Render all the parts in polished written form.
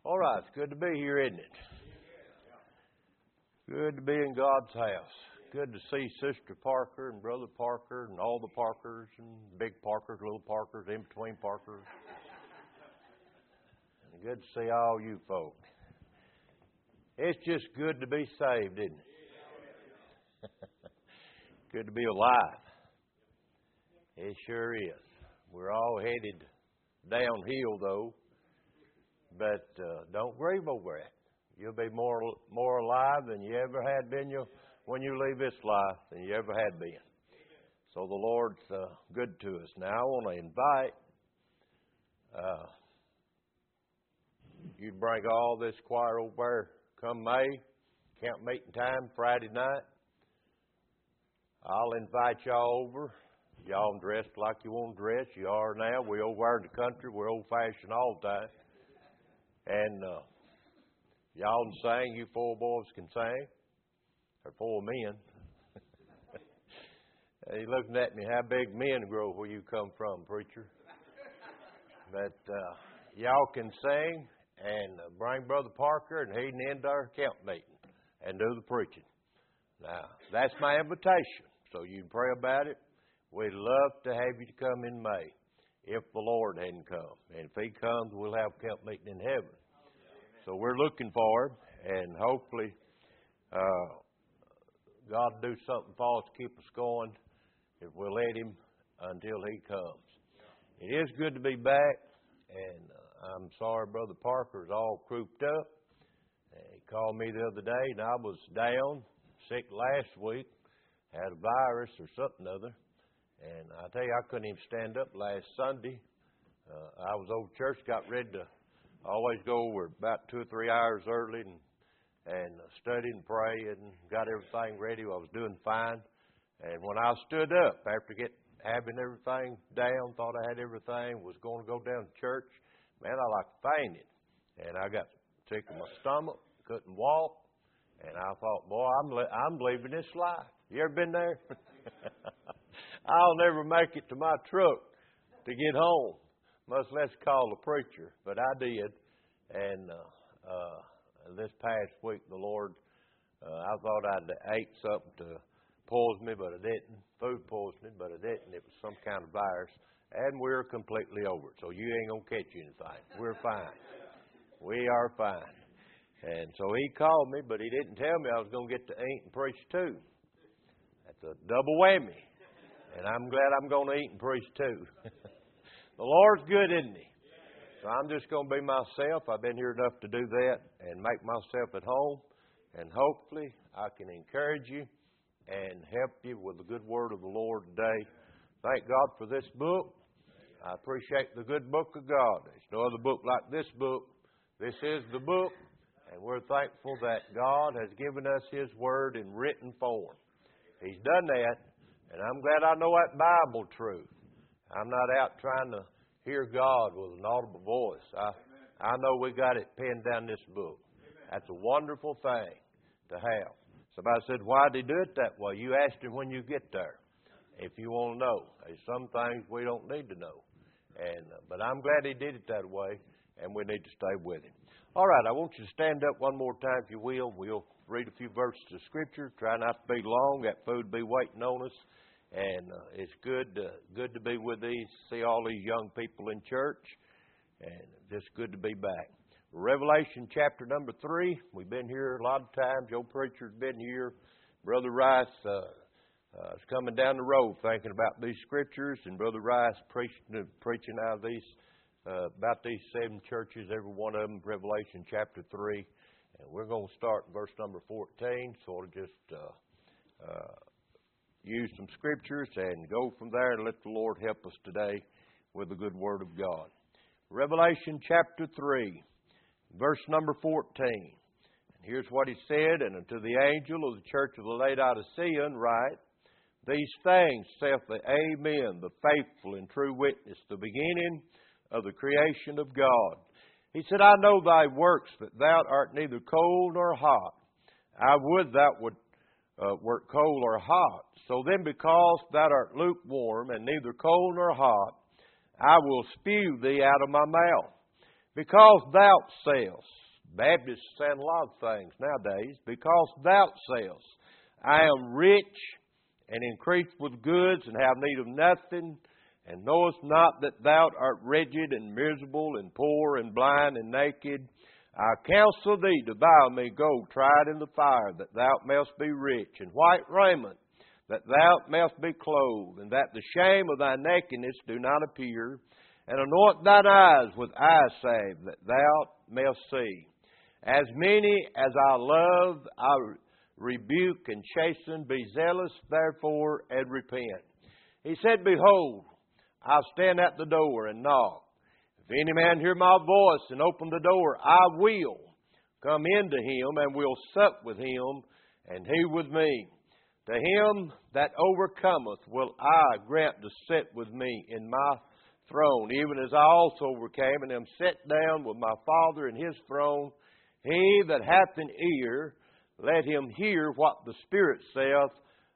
All right, it's good to be here, isn't it? Good to be in God's house. Good to see Sister Parker and Brother Parker and all the Parkers and big Parkers, little Parkers, in between Parkers. And good to see all you folk. It's just good to be saved, isn't it? Good to be alive. It sure is. We're all headed downhill, though. But don't grieve over it. You'll be more alive than you ever had been when you leave this life than you ever had been. So the Lord's good to us. Now I want to invite you to bring all this choir over there come May, camp meeting time, Friday night. I'll invite y'all over. Y'all dressed like you want to dress. You are now. We're over in the country. We're old-fashioned all the time. And y'all can sing. You four boys can sing. Or four men. He's looking at me. How big men grow where you come from, preacher? But y'all can sing and bring Brother Parker and he can end our camp meeting and do the preaching. Now, that's my invitation. So you can pray about it. We'd love to have you to come in May. If the Lord hadn't come. And if He comes, we'll have camp meeting in heaven. So we're looking for Him, and hopefully God will do something for us to keep us going if we'll let Him until He comes. It is good to be back, and I'm sorry Brother Parker's all crouped up. He called me the other day, and I was down, sick last week, had a virus or something other. And I tell you, I couldn't even stand up last Sunday. I was over church, got ready to always go over about 2 or 3 hours early and study and pray and got everything ready. I was doing fine. And when I stood up, after having everything down, thought I had everything, was going to go down to church, man, I like fainted. And I got sick in my stomach, couldn't walk. And I thought, boy, I'm leaving this life. You ever been there? I'll never make it to my truck to get home, much less call a preacher. But I did. And this past week, the Lord, I thought I'd ate something to poison me, but I didn't. Food poisoning, but I didn't. It was some kind of virus. And we're completely over it. So you ain't going to catch anything. We're fine. We are fine. And so he called me, but he didn't tell me I was going to get to eat and preach too. That's a double whammy. And I'm glad I'm going to eat and preach too. The Lord's good, isn't He? So I'm just going to be myself. I've been here enough to do that and make myself at home. And hopefully I can encourage you and help you with the good word of the Lord today. Thank God for this book. I appreciate the good book of God. There's no other book like this book. This is the book. And we're thankful that God has given us His word in written form. He's done that. And I'm glad I know that Bible truth. I'm not out trying to hear God with an audible voice. I know we got it penned down in this book. That's a wonderful thing to have. Somebody said, why did He do it that way? You asked Him when you get there, if you want to know. There's some things we don't need to know. But I'm glad He did it that way, and we need to stay with Him. All right, I want you to stand up one more time, if you will. We'll read a few verses of Scripture. Try not to be long. That food will be waiting on us. And it's good to be with these, see all these young people in church. And just good to be back. Revelation chapter number 3. We've been here a lot of times. Your preacher's been here. Brother Rice is coming down the road thinking about these Scriptures. And Brother Rice preaching out of these about these 7 churches, every one of them, Revelation chapter 3. And we're going to start in verse number 14, sort of just use some Scriptures and go from there and let the Lord help us today with the good Word of God. Revelation chapter 3, verse number 14. And here's what He said, and unto the angel of the church of the Laodicean write, these things saith the Amen, the faithful and true witness, the beginning of the creation of God. He said, I know thy works, that thou art neither cold nor hot. I would thou wert cold or hot. So then, because thou art lukewarm and neither cold nor hot, I will spew thee out of my mouth. Because thou sayest, Baptists saying a lot of things nowadays, because thou sayest, I am rich and increased with goods and have need of nothing, and knowest not that thou art wretched and miserable and poor and blind and naked. I counsel thee to buy me gold tried in the fire, that thou mayest be rich, and white raiment, that thou mayest be clothed, and that the shame of thy nakedness do not appear, and anoint thine eyes with eye salve, that thou mayest see. As many as I love, I rebuke and chasten. Be zealous, therefore, and repent. He said, Behold, I stand at the door and knock. If any man hear my voice and open the door, I will come into him and will sup with him, and he with me. To him that overcometh will I grant to sit with me in my throne, even as I also overcame and am set down with my Father in his throne. He that hath an ear, let him hear what the Spirit saith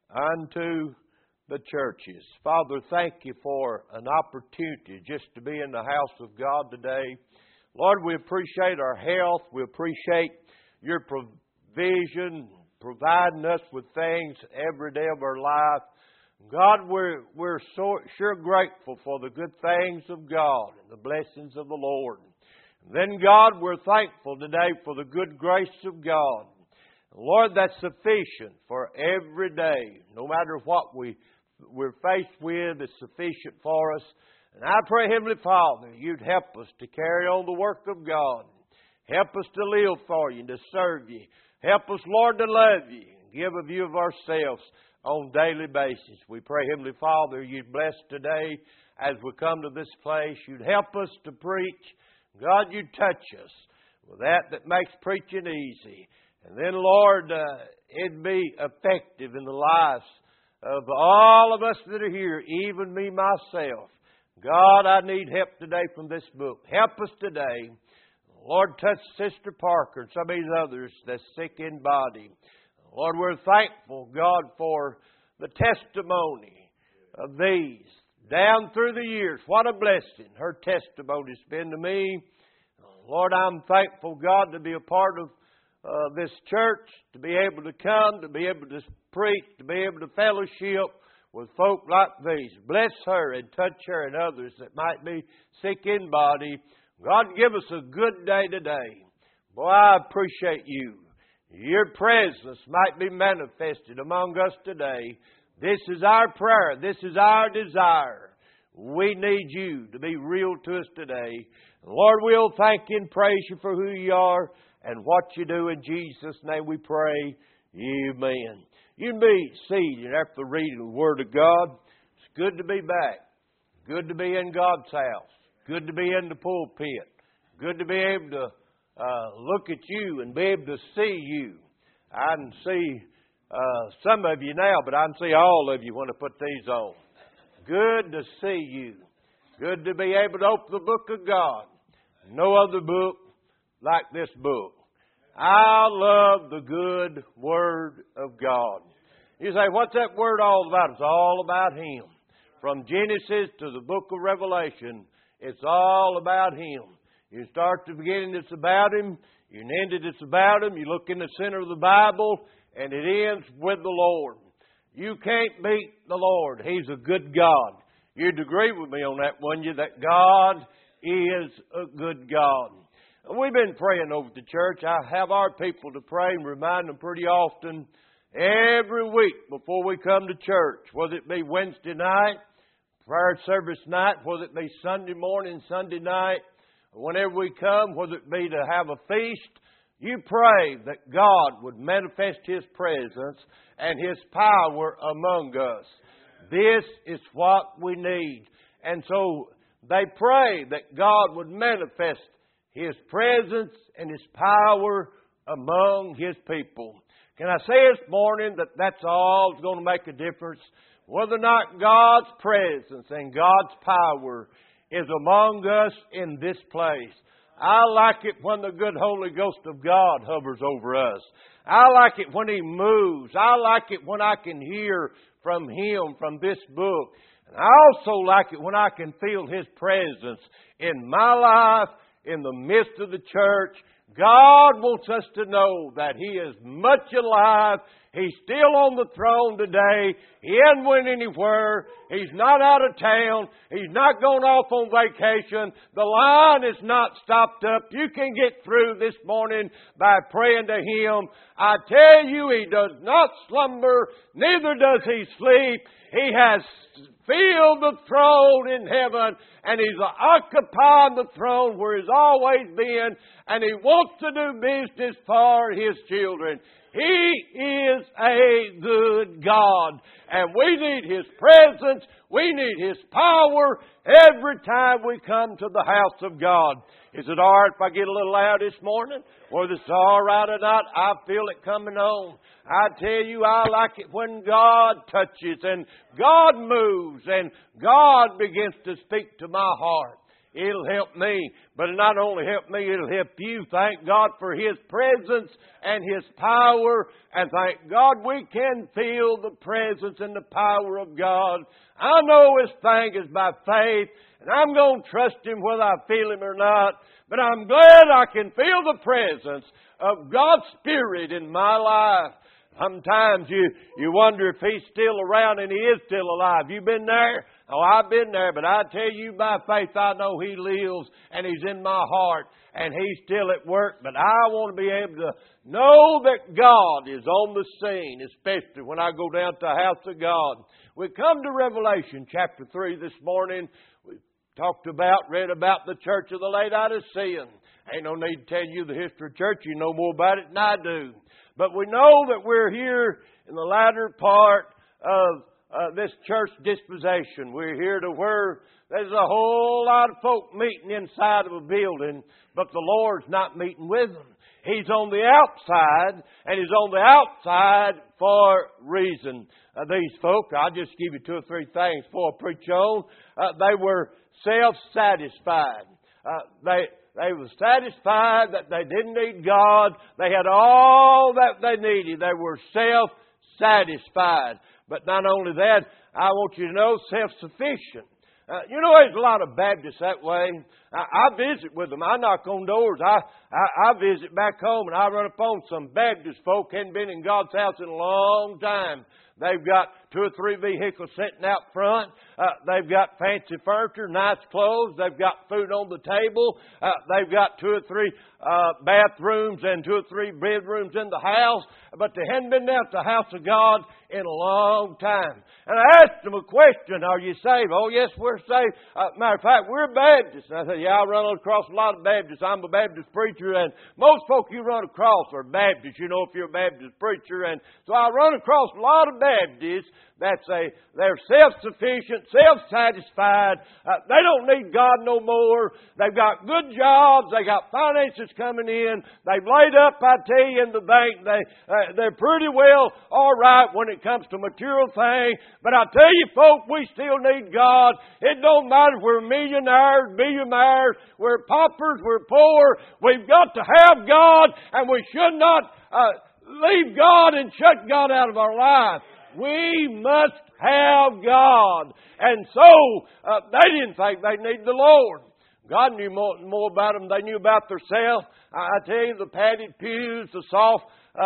unto the churches. Father, thank you for an opportunity just to be in the house of God today. Lord, we appreciate our health. We appreciate your provision, providing us with things every day of our life. God, we're so sure grateful for the good things of God and the blessings of the Lord. And then, God, we're thankful today for the good grace of God. Lord, that's sufficient for every day. No matter what we're faced with, it's sufficient for us. And I pray, Heavenly Father, you'd help us to carry on the work of God. Help us to live for you and to serve you. Help us, Lord, to love you and give a view of ourselves on a daily basis. We pray, Heavenly Father, you'd bless today as we come to this place. You'd help us to preach. God, you'd touch us with that makes preaching easy. And then, Lord, it'd be effective in the lives of all of us that are here, even me myself. God, I need help today from this book. Help us today. Lord, touch Sister Parker and some of these others that's sick in body. Lord, we're thankful, God, for the testimony of these down through the years. What a blessing her testimony's been to me. Lord, I'm thankful, God, to be a part of this church, to be able to come, to be able to preach, to be able to fellowship with folk like these. Bless her and touch her and others that might be sick in body. God, give us a good day today. Boy, I appreciate you. Your presence might be manifested among us today. This is our prayer. This is our desire. We need you to be real to us today. Lord, we'll thank you and praise you for who you are and what you do. In Jesus' name we pray. Amen. You can be seated after reading the Word of God. It's good to be back. Good to be in God's house. Good to be in the pulpit. Good to be able to look at you and be able to see you. I can see some of you now, but I can see all of you when I put these on. Good to see you. Good to be able to open the book of God. No other book like this book. I love the good Word of God. You say, what's that Word all about? It's all about Him. From Genesis to the book of Revelation, it's all about Him. You start at the beginning, it's about Him. You end it, it's about Him. You look in the center of the Bible, and it ends with the Lord. You can't beat the Lord. He's a good God. You'd agree with me on that, wouldn't you? That God is a good God. We've been praying over the church. I have our people to pray and remind them pretty often every week before we come to church, whether it be Wednesday night, prayer service night, whether it be Sunday morning, Sunday night, whenever we come, whether it be to have a feast. You pray that God would manifest His presence and His power among us. This is what we need. And so they pray that God would manifest His presence and His power among His people. Can I say this morning that that's all that's going to make a difference? Whether or not God's presence and God's power is among us in this place. I like it when the good Holy Ghost of God hovers over us. I like it when He moves. I like it when I can hear from Him from this book. And I also like it when I can feel His presence in my life, in the midst of the church. God wants us to know that He is much alive. He's still on the throne today. He hasn't went anywhere. He's not out of town. He's not gone off on vacation. The line is not stopped up. You can get through this morning by praying to Him. I tell you, He does not slumber, neither does He sleep. He has filled the throne in heaven, and He's occupying the throne where He's always been, and He wants to do business for His children. He is a good God, and we need His presence. We need His power every time we come to the house of God. Is it all right if I get a little loud this morning? Whether it's all right or not, I feel it coming on. I tell you, I like it when God touches and God moves and God begins to speak to my heart. It'll help me, but it not only help me, it'll help you. Thank God for His presence and His power, and thank God we can feel the presence and the power of God. I know this thing is by faith, and I'm going to trust Him whether I feel Him or not, but I'm glad I can feel the presence of God's Spirit in my life. Sometimes you wonder if He's still around, and He is still alive. You been there? Oh, I've been there, but I tell you by faith I know He lives and He's in my heart and He's still at work. But I want to be able to know that God is on the scene, especially when I go down to the house of God. We come to Revelation chapter 3 this morning. We read about the church of the Laodicean. Ain't no need to tell you the history of church. You know more about it than I do. But we know that we're here in the latter part of this church disposition. We're here to where there's a whole lot of folk meeting inside of a building, but the Lord's not meeting with them. He's on the outside, and He's on the outside for reason. These folk, I'll just give you 2 or 3 things before I preach on. They were self-satisfied. They were satisfied that they didn't need God. They had all that they needed. They were self-satisfied. But not only that, I want you to know, self-sufficient. There's a lot of Baptists that way. I visit with them. I knock on doors. I visit back home, and I run upon some Baptist folk hadn't been in God's house in a long time. They've got 2 or 3 vehicles sitting out front. They've got fancy furniture, nice clothes. They've got food on the table. They've got 2 or 3 bathrooms and 2 or 3 bedrooms in the house. But they hadn't been down to the house of God in a long time. And I asked them a question, are you saved? Oh, yes, we're saved. Matter of fact, we're Baptists. And I said, yeah, I run across a lot of Baptists. I'm a Baptist preacher, and most folk you run across are Baptists, if you're a Baptist preacher. And so I run across a lot of Baptists they're self-sufficient, self-satisfied. They don't need God no more. They've got good jobs. They got finances coming in. They've laid up, I tell you, in the bank. They're pretty well all right when it comes to material things. But I tell you, folk, we still need God. It don't matter if we're millionaires, billionaires, we're paupers, we're poor. We've got to have God, and we should not leave God and shut God out of our life. We must have God. And so, they didn't think they needed the Lord. God knew more about them than they knew about themselves. I tell you, the padded pews, the soft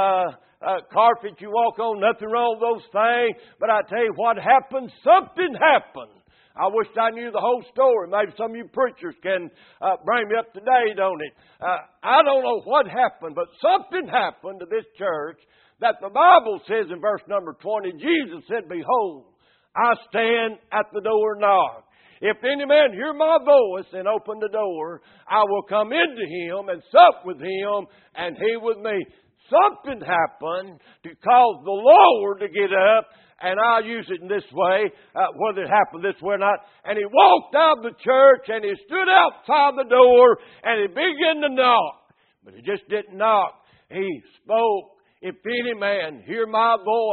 carpet you walk on, nothing wrong with those things. But I tell you what happened, something happened. I wish I knew the whole story. Maybe some of you preachers can bring me up to date on it. I don't know what happened, but something happened to this church that the Bible says in verse number 20, Jesus said, behold, I stand at the door and knock. If any man hear my voice and open the door, I will come into him and sup with him and he with me. Something happened to cause the Lord to get up, and I'll use it in this way, whether it happened this way or not. And he walked out of the church and he stood outside the door and he began to knock. But he just didn't knock. He spoke. If any man hear my voice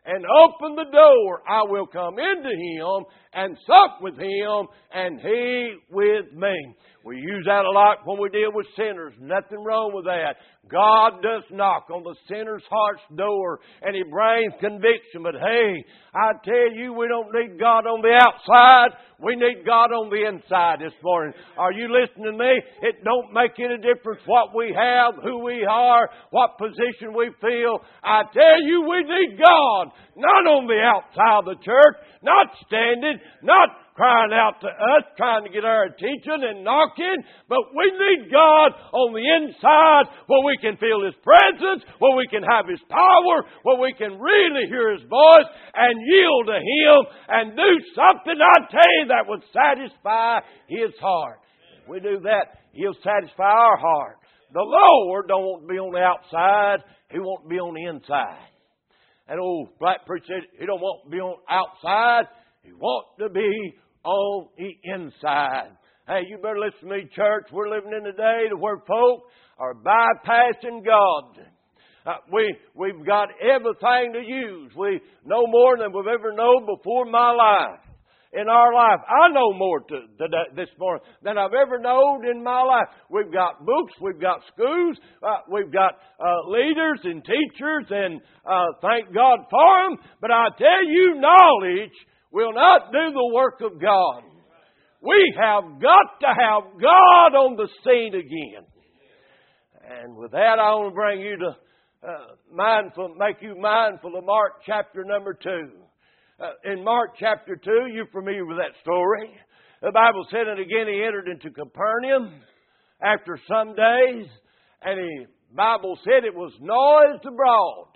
and open the door, I will come into him and sup with him and he with me. We use that a lot when we deal with sinners. Nothing wrong with that. God does knock on the sinner's heart's door and He brings conviction. But hey, I tell you, we don't need God on the outside. We need God on the inside this morning. Are you listening to me? It don't make any difference what we have, who we are, what position we feel. I tell you, we need God. Not on the outside of the church, not standing, not crying out to us, trying to get our attention and knocking, but we need God on the inside where we can feel His presence, where we can have His power, where we can really hear His voice and yield to Him and do something, I tell you, that would satisfy His heart. If we do that, He'll satisfy our heart. The Lord don't want to be on the outside, He wants to be on the inside. That old black preacher said, He don't want to be on the outside, He wants to be on the inside. Hey, you better listen to me, church. We're living in a day where folk are bypassing God. We've got everything to use. We know more than we've ever known before in my life. In our life, I know more this morning than I've ever known in my life. We've got books, we've got schools, we've got leaders and teachers, and thank God for them. But I tell you, knowledge will not do the work of God. We have got to have God on the scene again. And with that, I want to bring you to make you mindful of Mark chapter number 2. In Mark chapter 2, you're familiar with that story. The Bible said, and again he entered into Capernaum after some days, and the Bible said it was noised abroad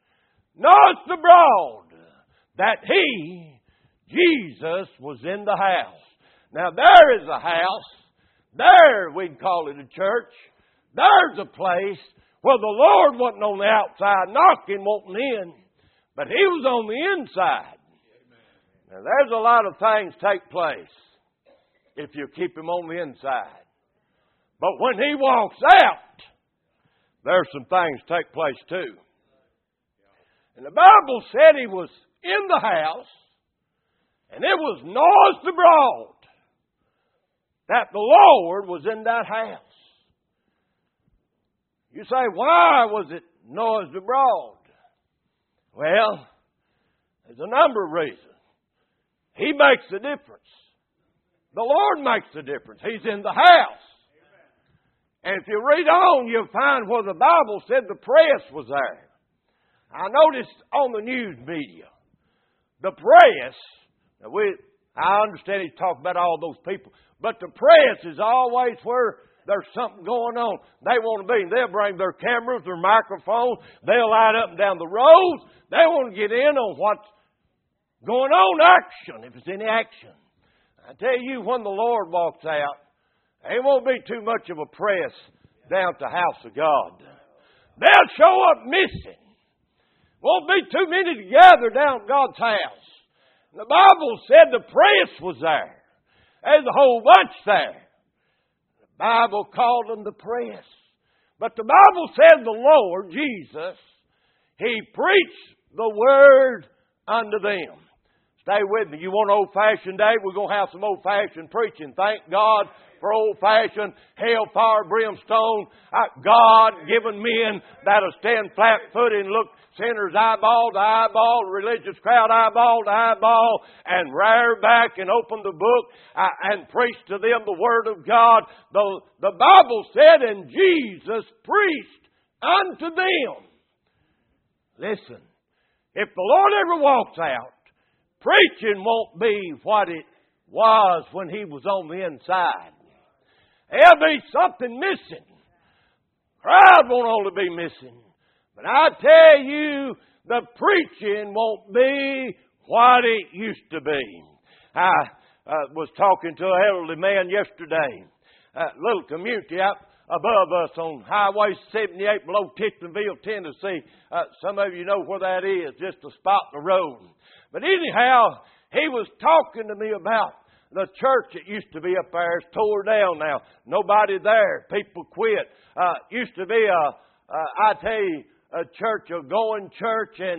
that he, Jesus, was in the house. Now there is a house. There, we'd call it a church. There's a place where the Lord wasn't on the outside knocking, wanting in, but He was on the inside. Now there's a lot of things take place if you keep Him on the inside. But when He walks out, there's some things take place too. And the Bible said He was in the house, and it was noised abroad that the Lord was in that house. You say, why was it noised abroad? Well, there's a number of reasons. He makes the difference. The Lord makes the difference. He's in the house. And if you read on, you'll find where the Bible said the press was there. I noticed on the news media, the press, I understand he's talking about all those people, but the press is always where there's something going on. They want to be. They'll bring their cameras, their microphones. They'll line up and down the roads. They want to get in on what's going on, action, if it's any action. I tell you, when the Lord walks out, there won't be too much of a press down at the house of God. They'll show up missing. Won't be too many to gather down at God's house. The Bible said the press was there. There's a whole bunch there. The Bible called them the press. But the Bible said the Lord, Jesus, He preached the Word unto them. Stay with me. You want an old-fashioned day? We're going to have some old-fashioned preaching. Thank God for old-fashioned hellfire, brimstone, God-given men that'll stand flat-footed and look sinners eyeball to eyeball, religious crowd eyeball to eyeball, and rear back and open the book and preach to them the Word of God. The Bible said, and Jesus preached unto them. Listen, if the Lord ever walks out, preaching won't be what it was when He was on the inside. There'll be something missing. Crowd won't only be missing. But I tell you, the preaching won't be what it used to be. I was talking to an elderly man yesterday. A little community out above us on Highway 78 below Titmanville, Tennessee. Some of you know where that is, just a spot in the road. But anyhow, he was talking to me about the church that used to be up there. It's tore down now. Nobody there. People quit. Used to be I tell you, a church, a going church, and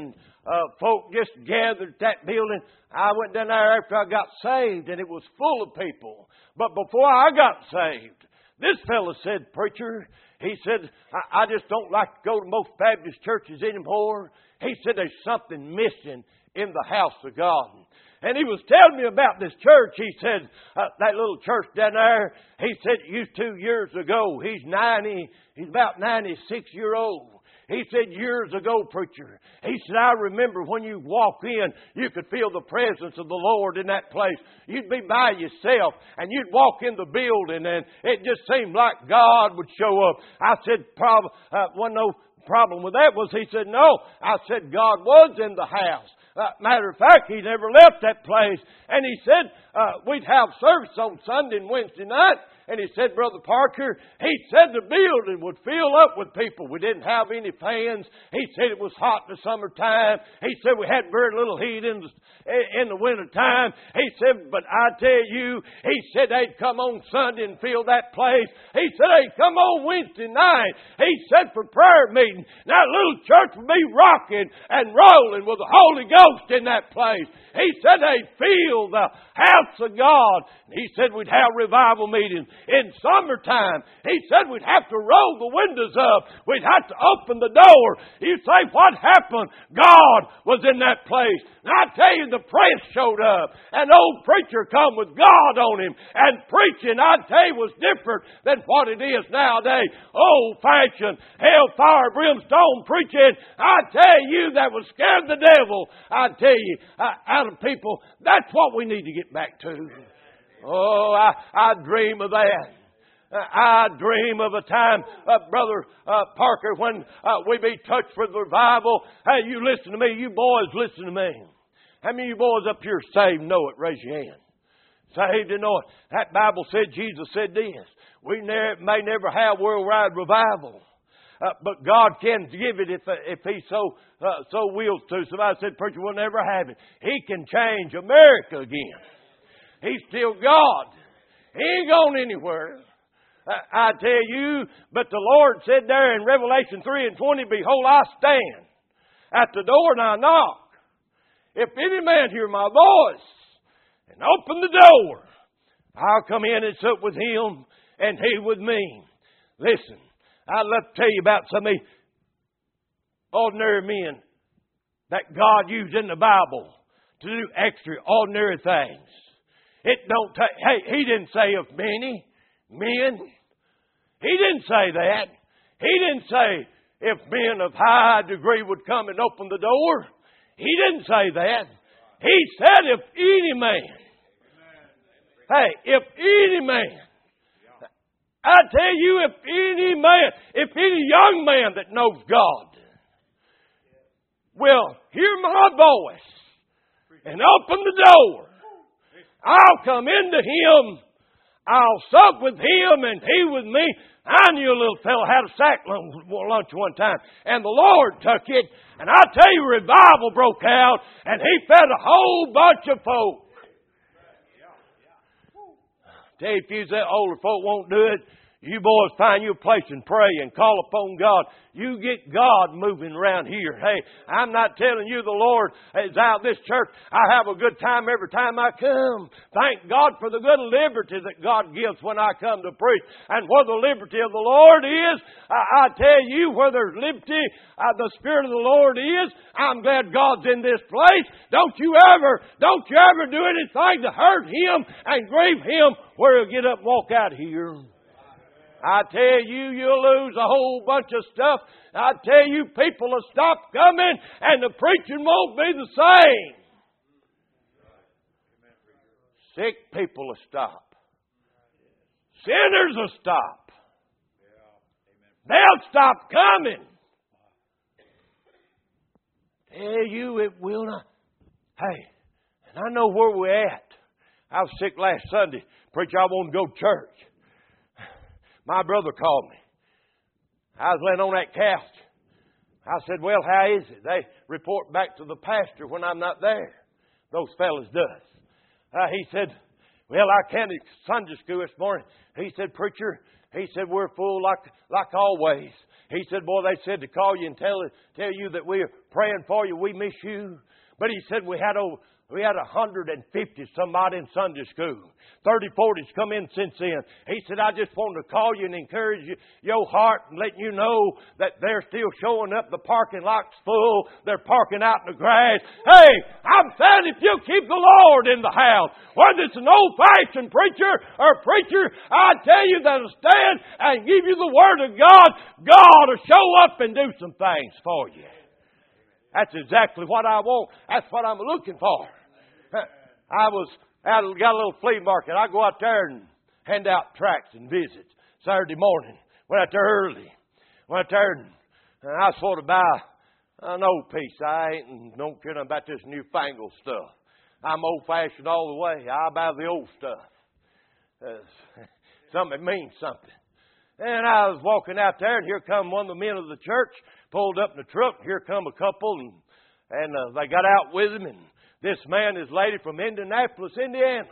folk just gathered at that building. I went down there after I got saved, and it was full of people. But before I got saved, this fellow said, "Preacher," he said, I just don't like to go to most Baptist churches anymore. He said, "There's something missing in the house of God." And he was telling me about this church. He said, that little church down there, he said it used 2 years ago. He's about 96-year-old. He said, years ago, preacher, he said, I remember when you walk in, you could feel the presence of the Lord in that place. You'd be by yourself, and you'd walk in the building, and it just seemed like God would show up. I said, wasn't no problem with that. Was he said, no. I said, God was in the house. Matter of fact, he never left that place. And he said, we'd have service on Sunday and Wednesday night. And he said, Brother Parker, he said the building would fill up with people. We didn't have any fans. He said it was hot in the summertime. He said we had very little heat in the wintertime. He said, but I tell you, he said they'd come on Sunday and fill that place. He said they'd come on Wednesday night. He said for prayer meeting. That little church would be rocking and rolling with the Holy Ghost in that place. He said they'd fill the house of God. He said we'd have revival meetings. In summertime, he said we'd have to roll the windows up. We'd have to open the door. You say, what happened? God was in that place. And I tell you, the press showed up. An old preacher come with God on him. And preaching, I tell you, was different than what it is nowadays. Old-fashioned, hellfire, brimstone preaching. I tell you, that would scare the devil. I tell you, out of people, that's what we need to get back to. Oh, I dream of that. I dream of a time, Brother Parker, when we be touched with revival. Hey, you listen to me. You boys listen to me. How many of you boys up here saved know it? Raise your hand. Saved and know it. That Bible said, Jesus said this. We may never have worldwide revival. But God can give it if He so wills to. Somebody said, preacher, we'll never have it. He can change America again. He's still God. He ain't gone anywhere. I tell you, but the Lord said there in Revelation 3:20, behold, I stand at the door and I knock. If any man hear my voice and open the door, I'll come in and sup with him and he with me. Listen, I'd love to tell you about some of these ordinary men that God used in the Bible to do extraordinary things. It don't take, hey, He didn't say of many men. He didn't say that. He didn't say if men of high degree would come and open the door. He didn't say that. He said if any man. Hey, if any man. I tell you, if any man, if any young man that knows God will hear my voice and open the door, I'll come into him. I'll sup with him and he with me. I knew a little fellow had a sack lunch one time, and the Lord took it. And I tell you, revival broke out, and He fed a whole bunch of folk. Tell you, if you say older folk won't do it, you boys find you a place and pray and call upon God. You get God moving around here. Hey, I'm not telling you the Lord is out this church. I have a good time every time I come. Thank God for the good liberty that God gives when I come to preach. And where the liberty of the Lord is, I tell you, where there's liberty, the Spirit of the Lord is, I'm glad God's in this place. Don't you ever do anything to hurt Him and grieve Him where He'll get up and walk out of here. I tell you, you'll lose a whole bunch of stuff. I tell you, people will stop coming and the preaching won't be the same. Sick people will stop. Sinners will stop. They'll stop coming. Tell you, it will not. Hey, and I know where we're at. I was sick last Sunday. Preacher, I want to go to church. My brother called me. I was laying on that couch. I said, well, how is it? They report back to the pastor when I'm not there. Those fellas does. He said, well, I came to Sunday school this morning. He said, preacher, he said, we're full like always. He said, boy, they said to call you and tell you that we're praying for you. We miss you. But he said we had 150 somebody in Sunday school. 30, 40's come in since then. He said, I just wanted to call you and encourage your heart and letting you know that they're still showing up. The parking lot's full. They're parking out in the grass. Hey, I'm saying if you keep the Lord in the house, whether it's an old-fashioned preacher or a preacher, I tell you that'll stand and give you the Word of God, God will show up and do some things for you. That's exactly what I want. That's what I'm looking for. I got a little flea market. I go out there and hand out tracts and visits. Saturday morning, went out there early. Went out there and I sort of buy an old piece. I don't care nothing about this newfangled stuff. I'm old-fashioned all the way. I buy the old stuff. Something means something. And I was walking out there, and here come one of the men of the church, pulled up in the truck. Here come a couple, and they got out with him. And this man is lady from Indianapolis, Indiana.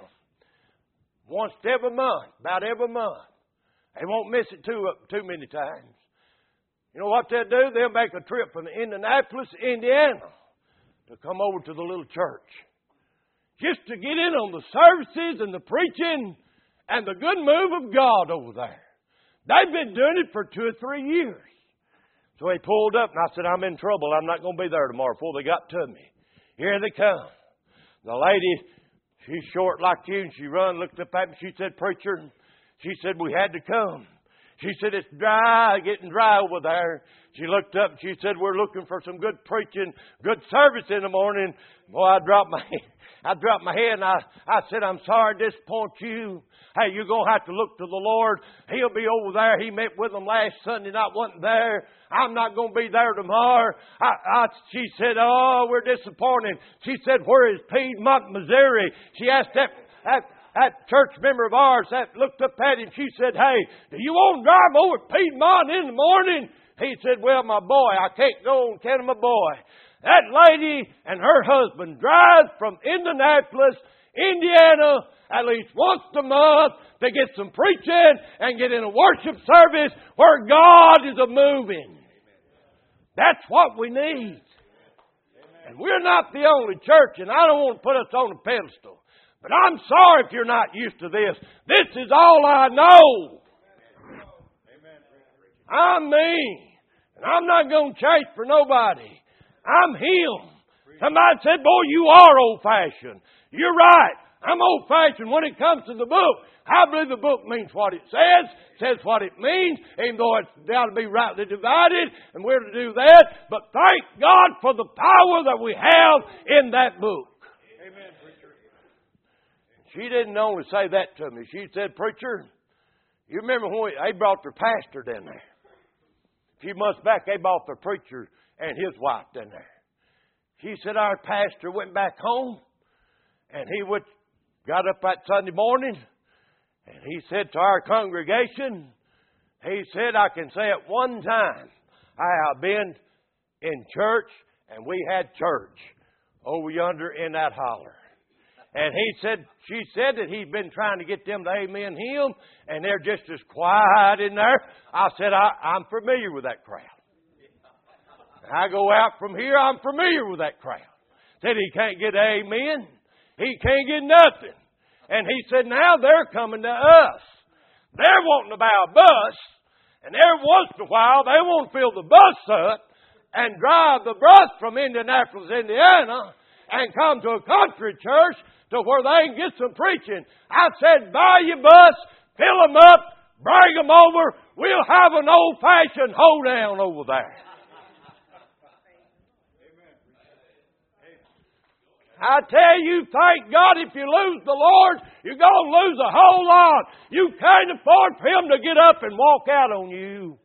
Once every month, about every month. They won't miss it too many times. You know what they'll do? They'll make a trip from Indianapolis, Indiana, to come over to the little church. Just to get in on the services and the preaching and the good move of God over there. They've been doing it for 2 or 3 years. So he pulled up and I said, I'm in trouble. I'm not going to be there tomorrow. Before they got to me. Here they come. The lady, she's short like you, and she looked up at me. She said, preacher, she said, we had to come. She said, it's dry, getting dry over there. She looked up and she said, we're looking for some good preaching, good service in the morning. Boy, I dropped my head and I said, I'm sorry to disappoint you. Hey, you're going to have to look to the Lord. He'll be over there. He met with them last Sunday night, wasn't there. I'm not going to be there tomorrow. She said, oh, we're disappointed. She said, where is Piedmont, Missouri? She asked that church member of ours that looked up at him. She said, hey, do you want to drive over to Piedmont in the morning? He said, well, my boy, I can't go and count my boy. That lady and her husband drive from Indianapolis, Indiana, at least once a month to get some preaching and get in a worship service where God is a-moving. That's what we need. And we're not the only church, and I don't want to put us on a pedestal. But I'm sorry if you're not used to this. This is all I know. I'm me. And I'm not going to chase for nobody. I'm him. Somebody said, boy, you are old-fashioned. You're right. I'm old-fashioned when it comes to the book. I believe the book means what it says what it means, even though it's got to be rightly divided, and we're to do that. But thank God for the power that we have in that book. Amen, preacher. She didn't only say that to me. She said, preacher, you remember when they brought their pastor down there? A few months back, they brought their preacher and his wife down there. She said, our pastor went back home, and he got up that Sunday morning, and he said to our congregation, he said, I can say at one time, I have been in church, and we had church over yonder in that holler. And she said that he's been trying to get them to amen him, and they're just as quiet in there. I said, I'm familiar with that crowd. I go out from here, I'm familiar with that crowd. Said he can't get amen. He can't get nothing. And he said, now they're coming to us. They're wanting to buy a bus. And every once in a while, they want to fill the bus up and drive the bus from Indianapolis, Indiana, and come to a country church to where they can get some preaching. I said, buy your bus, fill them up, bring them over. We'll have an old-fashioned hoedown over there. I tell you, thank God, if you lose the Lord, you're going to lose a whole lot. You can't afford for Him to get up and walk out on you.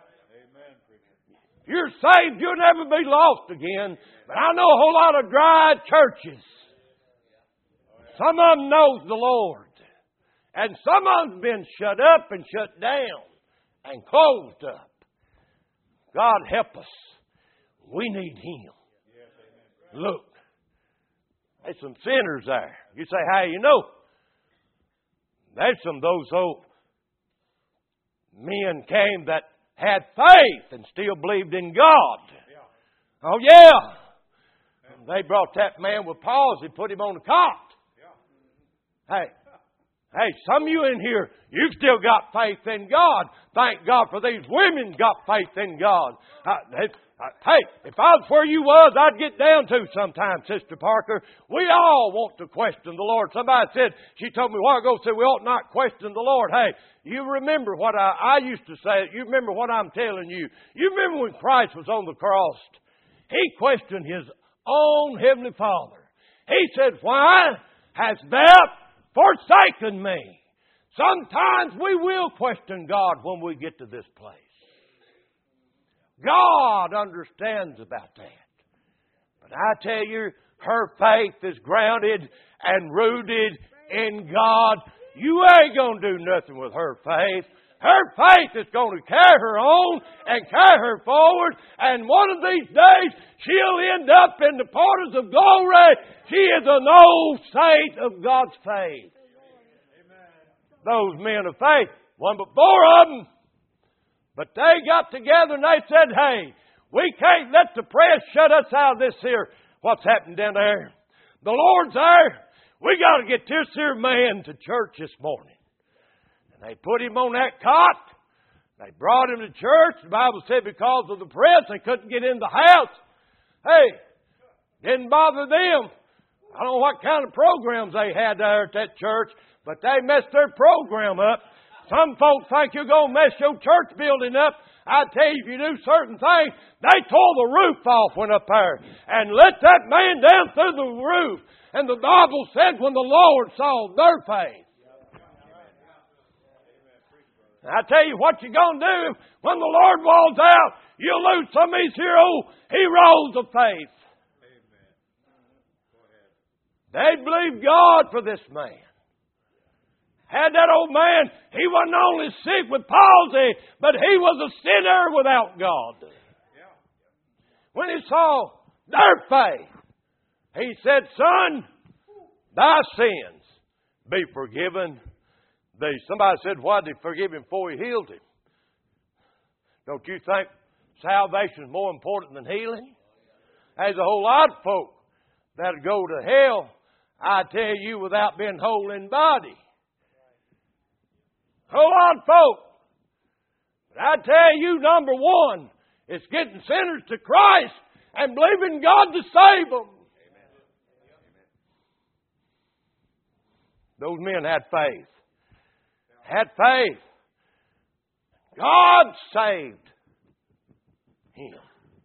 If you're saved, you'll never be lost again. But I know a whole lot of dry churches. Some of them knows the Lord. And some of them's been shut up and shut down and closed up. God help us. We need Him. Look. There's some sinners there. You say, how you know? There's some of those old men came that had faith and still believed in God. Oh, yeah. They brought that man with palsy, put him on the cot. Hey, some of you in here, you've still got faith in God. Thank God for these women got faith in God. Hey, if I was where you was, I'd get down to sometime, Sister Parker. We all want to question the Lord. Somebody said, she told me a while ago, said we ought not question the Lord. Hey, you remember what I used to say. You remember what I'm telling you. You remember when Christ was on the cross. He questioned His own Heavenly Father. He said, why hast thou forsaken me? Sometimes we will question God when we get to this place. God understands about that. But I tell you, her faith is grounded and rooted in God. You ain't going to do nothing with her faith. Her faith is going to carry her on and carry her forward. And one of these days, she'll end up in the portals of glory. She is an old saint of God's faith. Those men of faith, one but four of them. But they got together and they said, hey, we can't let the press shut us out of this here. What's happening down there? The Lord's there. We got to get this here man to church this morning. And they put him on that cot. They brought him to church. The Bible said because of the press, they couldn't get in the house. Hey, didn't bother them. I don't know what kind of programs they had there at that church, but they messed their program up. Some folks think you're going to mess your church building up. I tell you, if you do certain things, they tore the roof off, went up there, and let that man down through the roof. And the Bible said when the Lord saw their faith. I tell you what you're going to do when the Lord walls out, you'll lose some of these here old heroes of faith. They believed God for this man. Had that old man, he wasn't only sick with palsy, but he was a sinner without God. When he saw their faith, he said, son, thy sins be forgiven thee. Somebody said, why did he forgive him before he healed him? Don't you think salvation is more important than healing? There's a whole lot of folk that'll go to hell, I tell you, without being whole in body. Whole lot of folk. But I tell you, number one is getting sinners to Christ and believing God to save them. Those men had faith. Had faith. God saved him.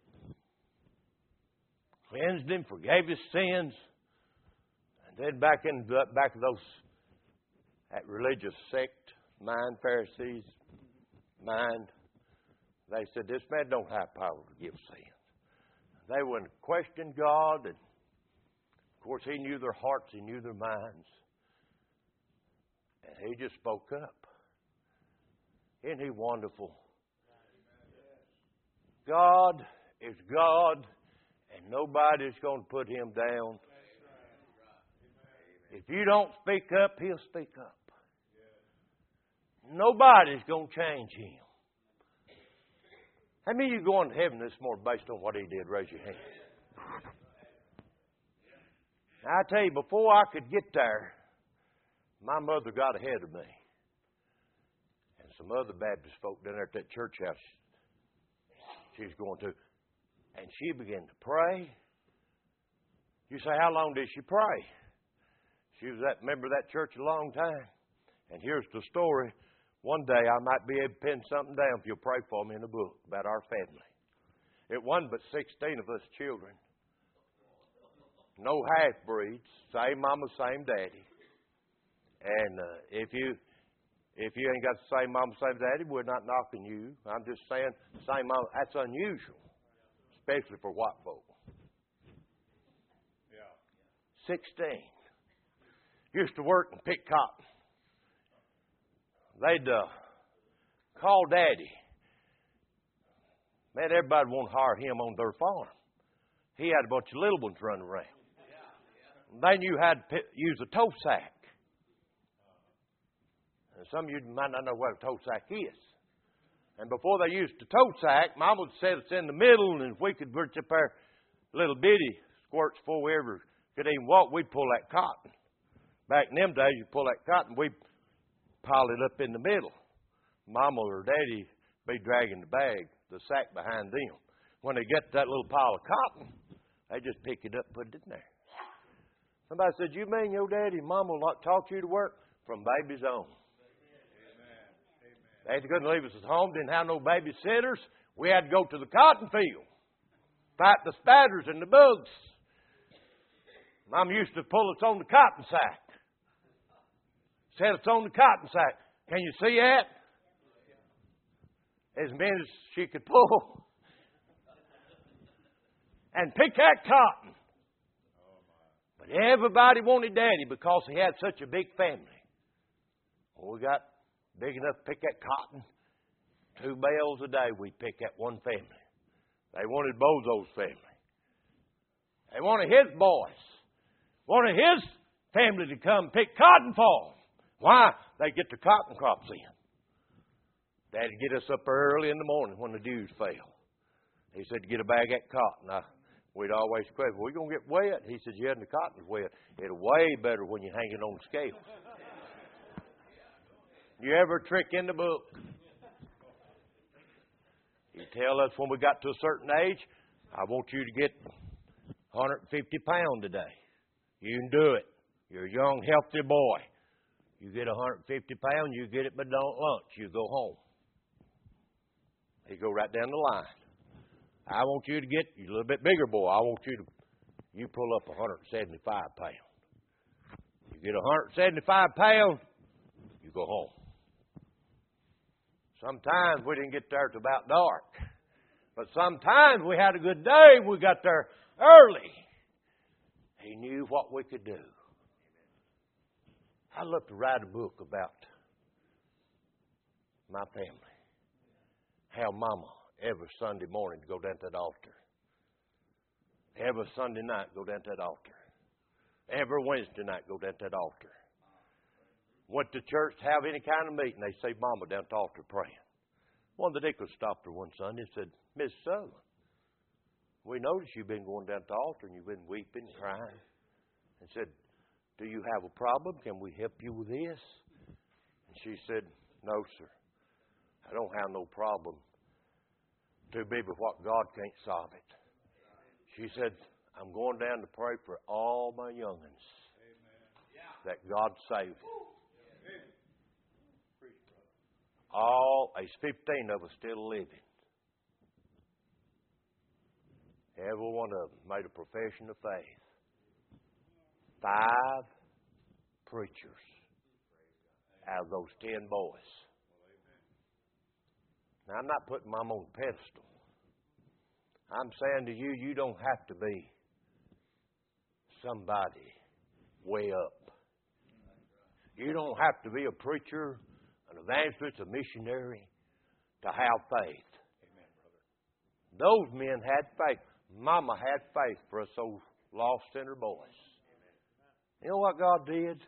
Cleansed him, forgave his sins. And then back of those, that religious sect, Pharisees, they said, this man don't have power to forgive sins. They wouldn't question God. And of course, he knew their hearts. He knew their minds. And he just spoke up. Isn't he wonderful? God is God, and nobody's going to put him down. If you don't speak up, he'll speak up. Nobody's going to change him. How many of you going to heaven this morning based on what he did? Raise your hand. Now, I tell you, before I could get there, my mother got ahead of me. And some other Baptist folk down there at that church house she was going to. And she began to pray. You say, how long did she pray? She was that member of that church a long time. And here's the story. One day I might be able to pin something down if you'll pray for me in a book about our family. It wasn't but 16 of us children. No half-breeds. Same mama, same daddy. And if you ain't got the same mama, same daddy, we're not knocking you. I'm just saying, same mama, that's unusual. Especially for white folk. 16. Used to work and pick cotton. They'd call Daddy. Man, everybody want to hire him on their farm. He had a bunch of little ones running around. They knew how to use a tow sack. And some of you might not know what a tow sack is. And before they used the toe sack, Mama would set us in the middle, and if we could reach up there little bitty squirts before we ever could even walk, we'd pull that cotton. Back in them days, you pull that cotton, we'd pile it up in the middle. Mama or Daddy be dragging the bag, the sack behind them. When they get that little pile of cotton, they just pick it up and put it in there. Somebody said, "You mean your daddy and mama will not talk you to work?" From babies on. They couldn't leave us at home, didn't have no babysitters. We had to go to the cotton field, fight the spiders and the bugs. Mom used to pull us on the cotton sack. Set us on the cotton sack. Can you see that? As many as she could pull. And pick that cotton. But everybody wanted Daddy because he had such a big family. When we got big enough to pick that cotton, 2 bales a day we'd pick that one family. They wanted Bozo's family. They wanted his boys. Wanted his family to come pick cotton for them. Why? They get the cotton crops in. Dad'd get us up early in the morning when the dews fell. He said to get a bag of cotton. We'd always question, "We're going to get wet." He said, "Yeah, and the cotton's wet. It'll way better when you hang it on the scales." You ever trick in the book? He tell us when we got to a certain age, "I want you to get 150 pounds today. You can do it. You're a young, healthy boy. You get 150 pounds, you get it, but don't lunch. You go home." He go right down the line. "I want you to get, you're a little bit bigger boy. I want you pull up 175 pounds. You get 175 pounds, you go home." Sometimes we didn't get there till about dark. But sometimes we had a good day. We got there early. He knew what we could do. I'd love to write a book about my family. How Mama, every Sunday morning, go down to that altar. Every Sunday night, go down to that altar. Every Wednesday night, go down to that altar. Went to church to have any kind of meeting. They say, "Mama down at the altar praying." One of the deacons stopped her one Sunday and said, "Miss Sutherland, we noticed you've been going down to the altar and you've been weeping and crying." And said, "Do you have a problem? Can we help you with this?" And she said, "No, sir. I don't have no problem. Too big for what God can't solve it." She said, "I'm going down to pray for all my young'uns that God save them." There's 15 of us still living. Every one of them made a profession of faith. 5 preachers out of those 10 boys. Now, I'm not putting Mom on a pedestal. I'm saying to you, you don't have to be somebody way up. You don't have to be a preacher, an evangelist, a missionary to have faith. Amen, brother. Those men had faith. Mama had faith for us those lost sinner boys. Amen. You know what God did?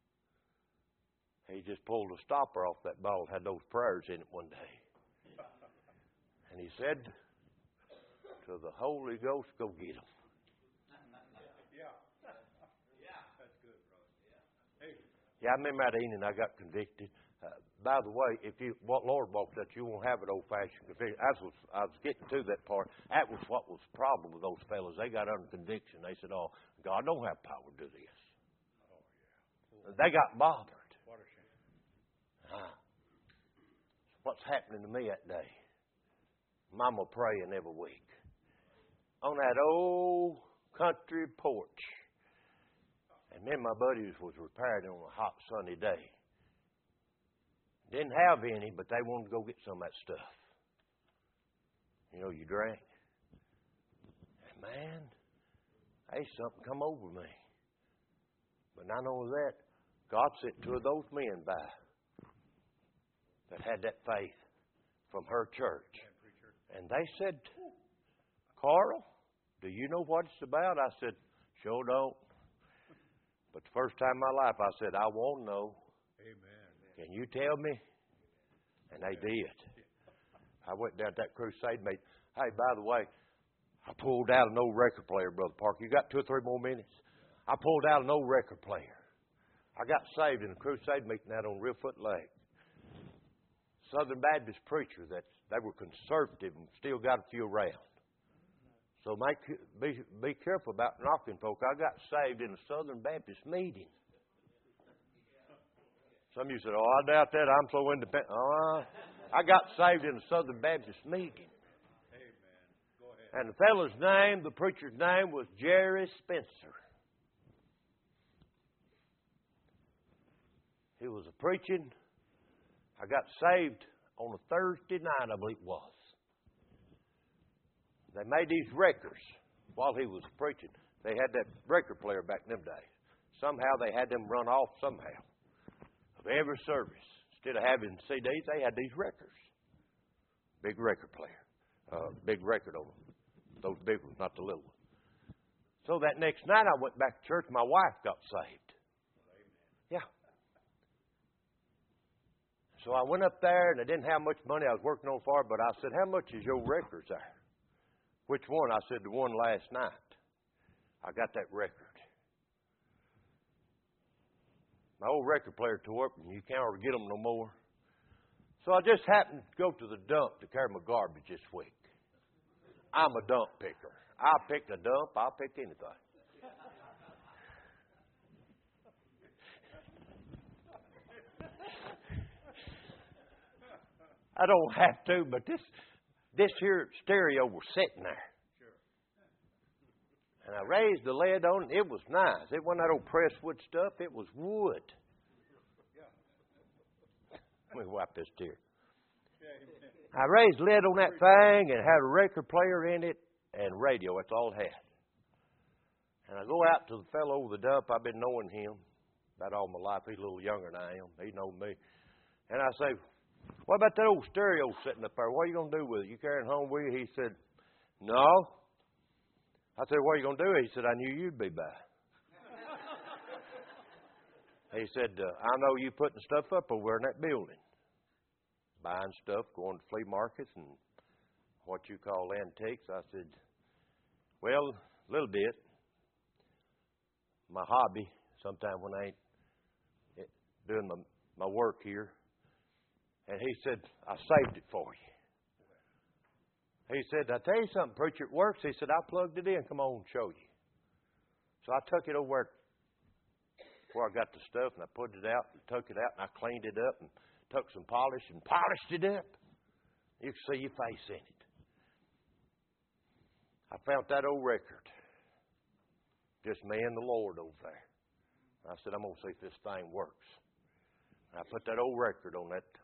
He just pulled a stopper off that ball, had those prayers in it one day. And he said to the Holy Ghost, "Go get them." Yeah, that's good, brother. Yeah, I remember that evening I got convicted. By the way, what Lord walked up, you won't have it old-fashioned conviction. I was getting to that part. That was what was the problem with those fellows. They got under conviction. They said, "Oh, God don't have power to do this." Oh, yeah. They got bothered. What a shame. What's happening to me that day? Mama praying every week on that old country porch. And me and my buddies was repairing on a hot sunny day. Didn't have any, but they wanted to go get some of that stuff. You know, you drank. And man, hey, something come over me. But not only that, God sent 2 of those men by that had that faith from her church. And they said, "Carl, do you know what it's about?" I said, "Sure don't. But the first time in my life, I said, I want to know. Amen. Can you tell me?" And they did. I went down to that crusade meeting. Hey, by the way, I pulled out an old record player, Brother Parker. You got 2 or 3 more minutes? I pulled out an old record player. I got saved in a crusade meeting out on Reelfoot Lake. Southern Baptist preacher that they were conservative and still got a few around. So be careful about knocking folk. I got saved in a Southern Baptist meeting. Some of you said, oh, I doubt that. I'm so independent. I got saved in a Southern Baptist meeting. Amen. Go ahead. And the fellow's name, the preacher's name was Jerry Spencer. He was a preaching. I got saved on a Thursday night, I believe it was. They made these records while he was preaching. They had that record player back in them days. Somehow they had them run off somehow of every service. Instead of having CDs, they had these records. Big record player. Big record on them. Those big ones, not the little ones. So that next night I went back to church. My wife got saved. Yeah. So I went up there, and I didn't have much money. I was working on for it, but I said, how much is your records there? Which one? I said, the one last night. I got that record. My old record player tore up, and you can't hardly get them no more. So I just happened to go to the dump to carry my garbage this week. I'm a dump picker. I'll pick a dump. I'll pick anything. I don't have to, but this here stereo was sitting there. And I raised the lid on it. It was nice. It wasn't that old presswood stuff. It was wood. Let me wipe this tear. I raised the lid on that thing and had a record player in it and radio. That's all it had. And I go out to the fellow over the dump. I've been knowing him about all my life. He's a little younger than I am. He knows me. And I say, what about that old stereo sitting up there? What are you going to do with it? You carrying it home with you? He said, no. I said, what are you going to do? He said, I knew you'd be by. He said, I know you putting stuff up over in that building. Buying stuff, going to flea markets and what you call antiques. I said, well, a little bit. My hobby, sometime when I ain't doing my work here. And he said, I saved it for you. He said, I tell you something, preacher, it works. He said, I plugged it in. Come on and show you. So I took it over where I got the stuff, and I put it out and took it out, and I cleaned it up and took some polish and polished it up. You can see your face in it. I found that old record. Just me and the Lord over there. I said, I'm going to see if this thing works. And I put that old record on that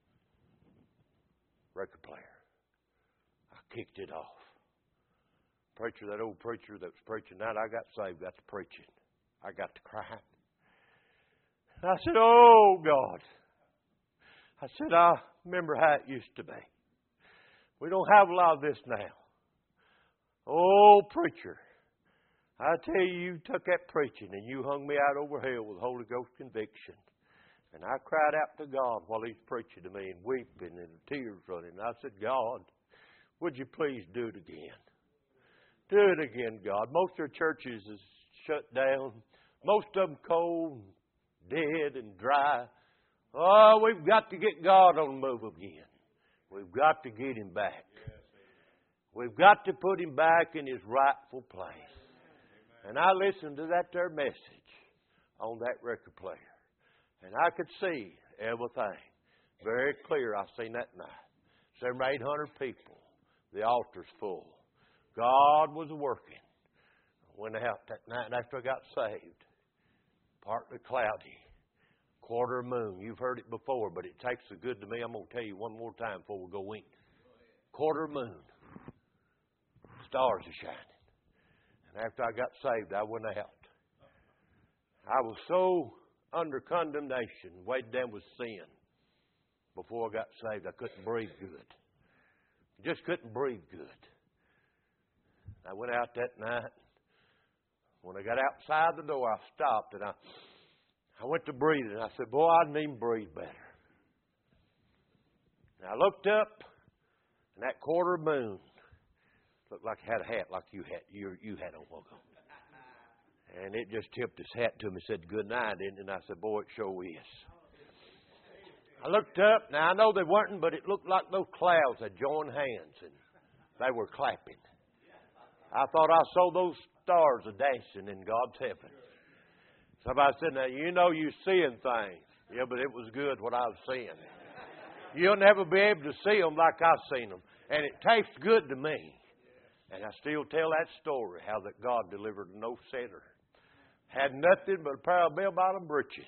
record player. I kicked it off. Preacher, that old preacher that was preaching that, I got saved, got to preaching. I got to crying. And I said, oh, God. I said, I remember how it used to be. We don't have a lot of this now. Oh, preacher. I tell you, you took that preaching and you hung me out over hell with Holy Ghost conviction. And I cried out to God while he's preaching to me and weeping and tears running. And I said, God, would you please do it again? Do it again, God. Most of our churches is shut down. Most of them cold, dead, and dry. Oh, we've got to get God on the move again. We've got to get him back. We've got to put him back in his rightful place. And I listened to that there message on that record player. And I could see everything very clear. I seen that night. 700 or 800 people. The altar's full. God was working. I went out that night after I got saved. Partly cloudy. Quarter moon. You've heard it before, but it takes so good to me. I'm going to tell you one more time before we go in. Quarter moon. Stars are shining. And after I got saved, I went out. I was so under condemnation, weighed down with sin. Before I got saved, I couldn't breathe good. Just couldn't breathe good. I went out that night. When I got outside the door, I stopped and I went to breathe and I said, boy, I didn't even breathe better. And I looked up And that quarter moon looked like it had a hat like you had on. And it just tipped his hat to me and said, good night, didn't it? And I said, boy, it sure is. I looked up. Now, I know they weren't, but it looked like those clouds had joined hands, and they were clapping. I thought I saw those stars a-dancing in God's heaven. Somebody said, now, you know you're seeing things. Yeah, but it was good what I was seeing. You'll never be able to see them like I've seen them. And it tastes good to me. And I still tell that story, how that God delivered no sinner. Had nothing but a pair of bell-bottom breeches.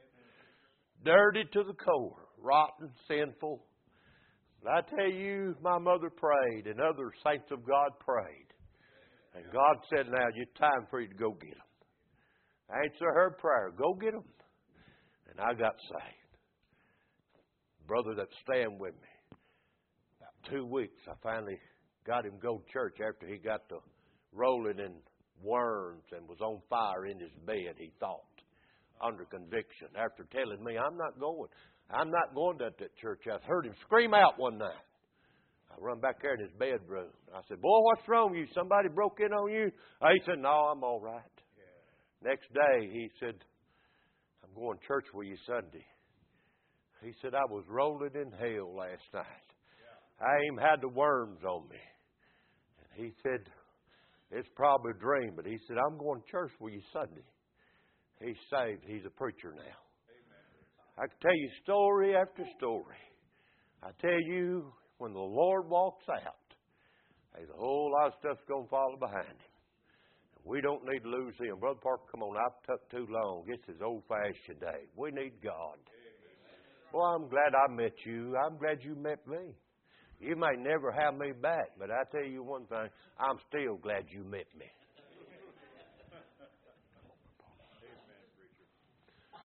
Dirty to the core. Rotten, sinful. But I tell you, my mother prayed and other saints of God prayed. And God said, now, it's time for you to go get them. Answer her prayer. Go get them. And I got saved. Brother that stand with me. About 2 weeks, I finally got him to go to church after he got to rolling in worms and was on fire in his bed, he thought, under conviction. After telling me, I'm not going to that church. I heard him scream out one night. I run back there in his bedroom. I said, boy, what's wrong with you? Somebody broke in on you? He said, no, I'm all right. Yeah. Next day, he said, I'm going to church with you Sunday. He said, I was rolling in hell last night. Yeah. I even had the worms on me. And he said, it's probably a dream, but he said, I'm going to church with you Sunday. He's saved. He's a preacher now. Amen. I can tell you story after story. I tell you, when the Lord walks out, there's a whole lot of stuff going to follow behind him. We don't need to lose him. Brother Parker, come on, I've took too long. This is old-fashioned day. We need God. Well, I'm glad I met you. I'm glad you met me. You may never have me back, but I tell you one thing, I'm still glad you met me.